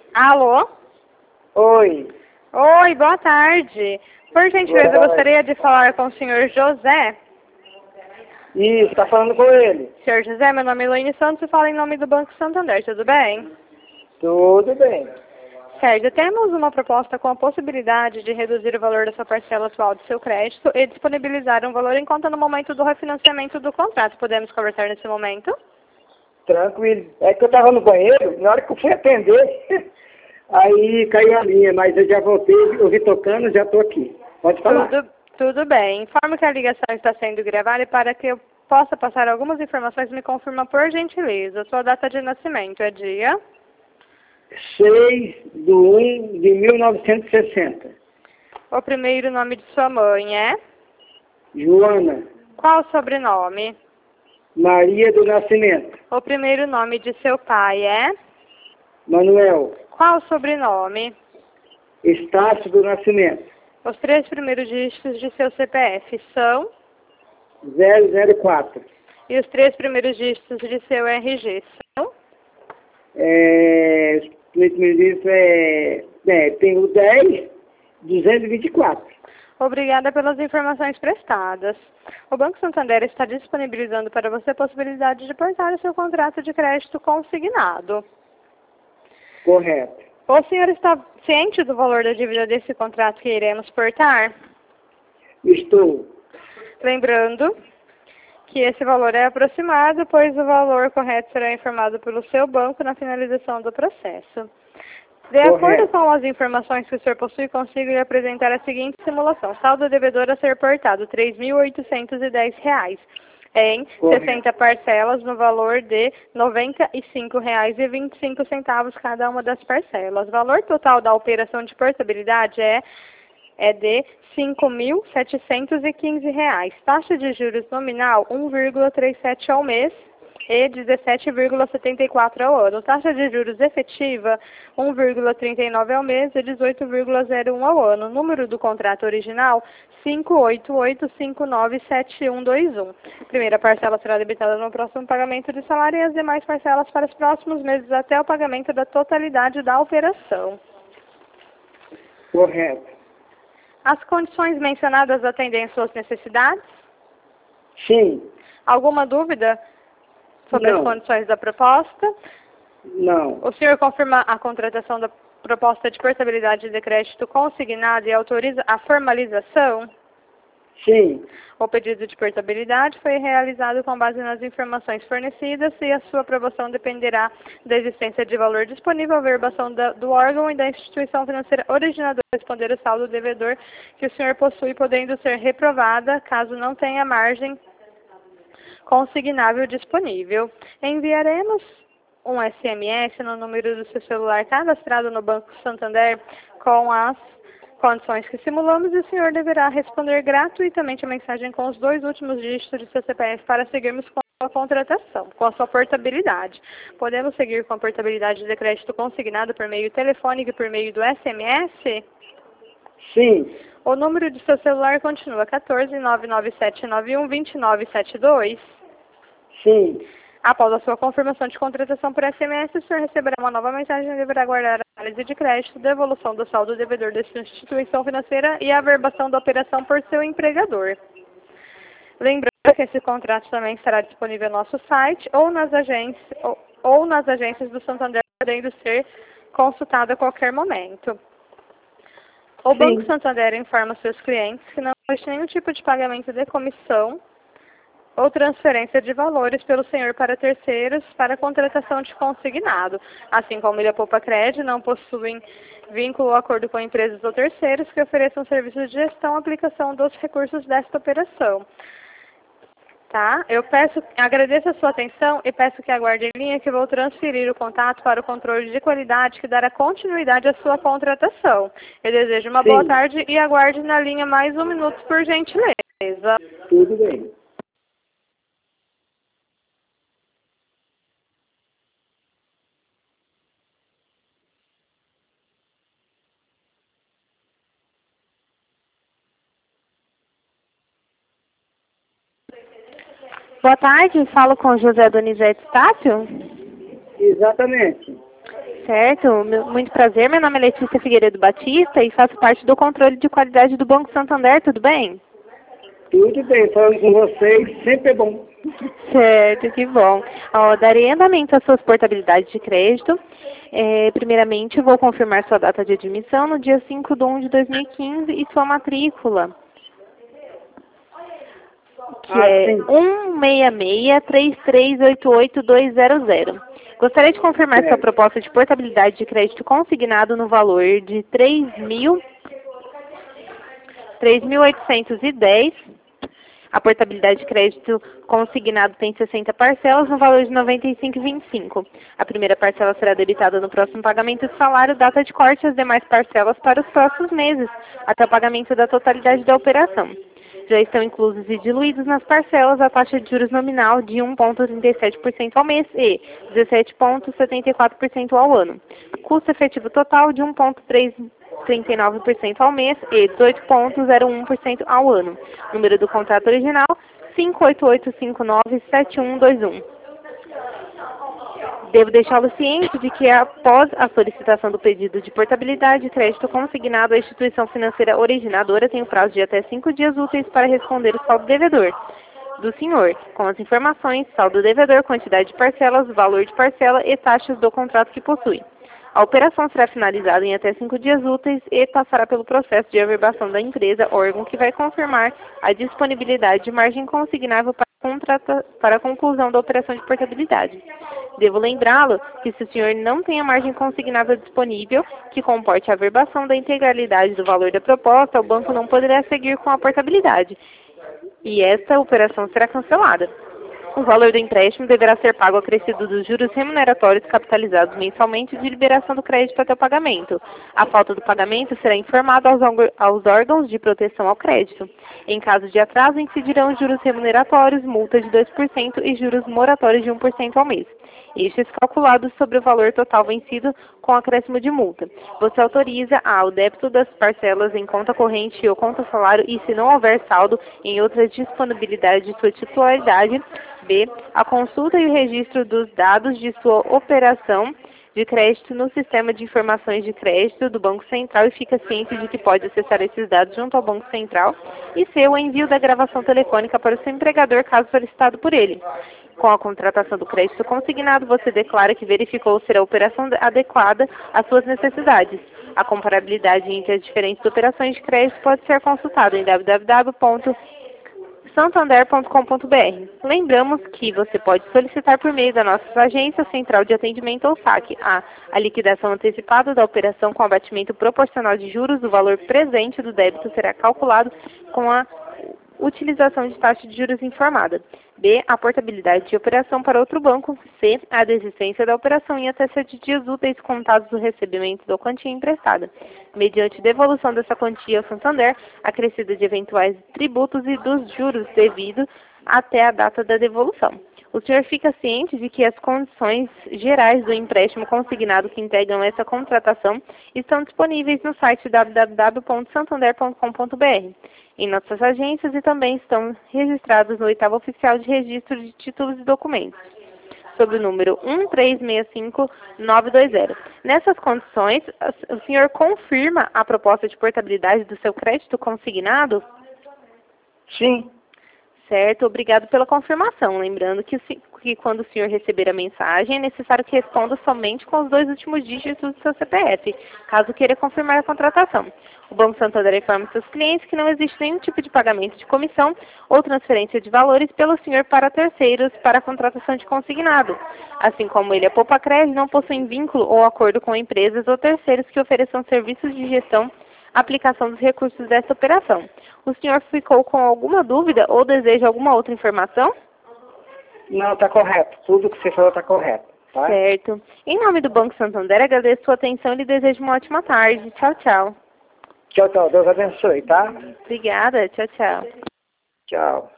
Alô? Oi. Oi, boa tarde. Por gentileza, eu gostaria de falar com o senhor José. Isso, tá falando com ele. Senhor José, meu nome é Elaine Santos e falo em nome do Banco Santander, tudo bem? Tudo bem. Certo, temos uma proposta com a possibilidade de reduzir o valor da sua parcela atual do seu crédito e disponibilizar um valor em conta no momento do refinanciamento do contrato. Podemos conversar nesse momento? Tranquilo. É que eu tava no banheiro, na hora que eu fui atender, aí caiu a linha, mas eu já voltei, ouvi tocando, já tô aqui. Pode falar. Tudo bem. Informo que a ligação está sendo gravada e para que eu possa passar algumas informações, me confirma por gentileza. Sua data de nascimento é dia? 6/1/1960. O primeiro nome de sua mãe é? Joana Qual o sobrenome? Maria do Nascimento. O primeiro nome de seu pai é? Manuel Qual o sobrenome? Estácio do Nascimento. Os 3 primeiros dígitos de seu CPF são? 004. E os 3 primeiros dígitos de seu RG são? Tem o 10/224. Obrigada pelas informações prestadas. O Banco Santander está disponibilizando para você a possibilidade de portar o seu contrato de crédito consignado. Correto. O senhor está ciente do valor da dívida desse contrato que iremos portar? Estou. Lembrando que esse valor é aproximado, pois o valor correto será informado pelo seu banco na finalização do processo. De acordo com as informações que o senhor possui, consigo lhe apresentar a seguinte simulação. Saldo devedor a ser portado, R$ 3.810, em 60 parcelas, no valor de R$ 95,25 cada uma das parcelas. O valor total da operação de portabilidade é de R$ 5.715. Taxa de juros nominal 1,37 ao mês e 17,74 ao ano. Taxa de juros efetiva 1,39 ao mês e 18,01 ao ano. Número do contrato original 588597121. Primeira parcela será debitada no próximo pagamento de salário e as demais parcelas para os próximos meses até o pagamento da totalidade da operação. Correto. As condições mencionadas atendem às suas necessidades? Sim. Alguma dúvida sobre as condições da proposta? Não. O senhor confirma a contratação da proposta de portabilidade de crédito consignada e autoriza a formalização? Sim. O pedido de portabilidade foi realizado com base nas informações fornecidas e a sua aprovação dependerá da existência de valor disponível, a verbação do órgão e da instituição financeira originadora responder o saldo devedor que o senhor possui, podendo ser reprovada caso não tenha margem consignável disponível. Enviaremos um SMS no número do seu celular cadastrado no Banco Santander com as condições que simulamos e o senhor deverá responder gratuitamente a mensagem com os 2 últimos dígitos de seu CPF para seguirmos com a contratação, com a sua portabilidade. Podemos seguir com a portabilidade de crédito consignado por meio telefônico e por meio do SMS? Sim. O número de seu celular continua 14 99791 2972? Sim. Após a sua confirmação de contratação por SMS, o senhor receberá uma nova mensagem e deverá aguardar a análise de crédito, devolução do saldo devedor da instituição financeira e a averbação da operação por seu empregador. Lembrando que esse contrato também estará disponível no nosso site ou nas agências do Santander, podendo ser consultado a qualquer momento. O Banco Santander informa seus clientes que não existe nenhum tipo de pagamento de comissão ou transferência de valores pelo senhor para terceiros para contratação de consignado. Assim como Ilha Poupa Cred, não possuem vínculo ou acordo com empresas ou terceiros que ofereçam serviços de gestão e aplicação dos recursos desta operação. Tá? Agradeço a sua atenção e peço que aguarde em linha que vou transferir o contato para o controle de qualidade que dará continuidade à sua contratação. Eu desejo uma boa tarde e aguarde na linha mais 1 minuto, por gentileza. Tudo bem. Boa tarde, falo com José Donizete Estácio. Exatamente. Certo, muito prazer, meu nome é Letícia Figueiredo Batista e faço parte do controle de qualidade do Banco Santander, tudo bem? Tudo bem, falando com vocês, sempre é bom. Certo, que bom. Ó, darei andamento às suas portabilidades de crédito. Primeiramente, vou confirmar sua data de admissão no dia 5/1 de 2015 e sua matrícula, que é 166-3388200. Gostaria de confirmar sua proposta de portabilidade de crédito consignado no valor de 3.810. A portabilidade de crédito consignado tem 60 parcelas no valor de R$ 95,25. A primeira parcela será debitada no próximo pagamento do salário, data de corte, e as demais parcelas para os próximos meses, até o pagamento da totalidade da operação. Já estão inclusos e diluídos nas parcelas a taxa de juros nominal de 1,37% ao mês e 17,74% ao ano. Custo efetivo total de 1,39% ao mês e 18,01% ao ano. Número do contrato original 588597121. Devo deixá-lo ciente de que, após a solicitação do pedido de portabilidade de crédito consignado, a instituição financeira originadora tem o prazo de até 5 dias úteis para responder o saldo devedor do senhor, com as informações, saldo devedor, quantidade de parcelas, valor de parcela e taxas do contrato que possui. A operação será finalizada em até 5 dias úteis e passará pelo processo de averbação da empresa, órgão que vai confirmar a disponibilidade de margem consignável para a conclusão da operação de portabilidade. Devo lembrá-lo que, se o senhor não tem a margem consignável disponível, que comporte a averbação da integralidade do valor da proposta, o banco não poderá seguir com a portabilidade e esta operação será cancelada. O valor do empréstimo deverá ser pago acrescido dos juros remuneratórios capitalizados mensalmente de liberação do crédito até o pagamento. A falta do pagamento será informada aos órgãos de proteção ao crédito. Em caso de atraso, incidirão juros remuneratórios, multa de 2% e juros moratórios de 1% ao mês. Estes calculados sobre o valor total vencido com acréscimo de multa. Você autoriza o débito das parcelas em conta corrente ou conta salário e, se não houver saldo em outra disponibilidade de sua titularidade, B, a consulta e o registro dos dados de sua operação de crédito no sistema de informações de crédito do Banco Central e fica ciente de que pode acessar esses dados junto ao Banco Central, e C, o envio da gravação telefônica para o seu empregador caso solicitado por ele. Com a contratação do crédito consignado, você declara que verificou ser a operação adequada às suas necessidades. A comparabilidade entre as diferentes operações de crédito pode ser consultada em www.santander.com.br. Lembramos que você pode solicitar por meio da nossa agência central de atendimento ou saque a liquidação antecipada da operação com abatimento proporcional de juros do valor presente do débito será calculado com a utilização de taxa de juros informada. B, a portabilidade de operação para outro banco. C, a desistência da operação em até 7 dias úteis contados do recebimento da quantia emprestada, mediante devolução dessa quantia ao Santander, acrescida de eventuais tributos e dos juros devidos até a data da devolução. O senhor fica ciente de que as condições gerais do empréstimo consignado que integram essa contratação estão disponíveis no site www.santander.com.br, em nossas agências, e também estão registrados no 8º Oficial de Registro de Títulos e Documentos, sob o número 1365920. Nessas condições, o senhor confirma a proposta de portabilidade do seu crédito consignado? Sim. Certo, obrigado pela confirmação. Lembrando que quando o senhor receber a mensagem, é necessário que responda somente com os 2 últimos dígitos do seu CPF, caso queira confirmar a contratação. O Banco Santander informa seus clientes que não existe nenhum tipo de pagamento de comissão ou transferência de valores pelo senhor para terceiros para a contratação de consignado. Assim como ele, a Poupa Crédito não possui vínculo ou acordo com empresas ou terceiros que ofereçam serviços de gestão aplicação dos recursos dessa operação. O senhor ficou com alguma dúvida ou deseja alguma outra informação? Não, está correto. Tudo que você falou está correto. Tá? Certo. Em nome do Banco Santander, agradeço sua atenção e lhe desejo uma ótima tarde. Tchau, tchau. Tchau, tchau. Deus abençoe, tá? Obrigada. Tchau, tchau. Tchau.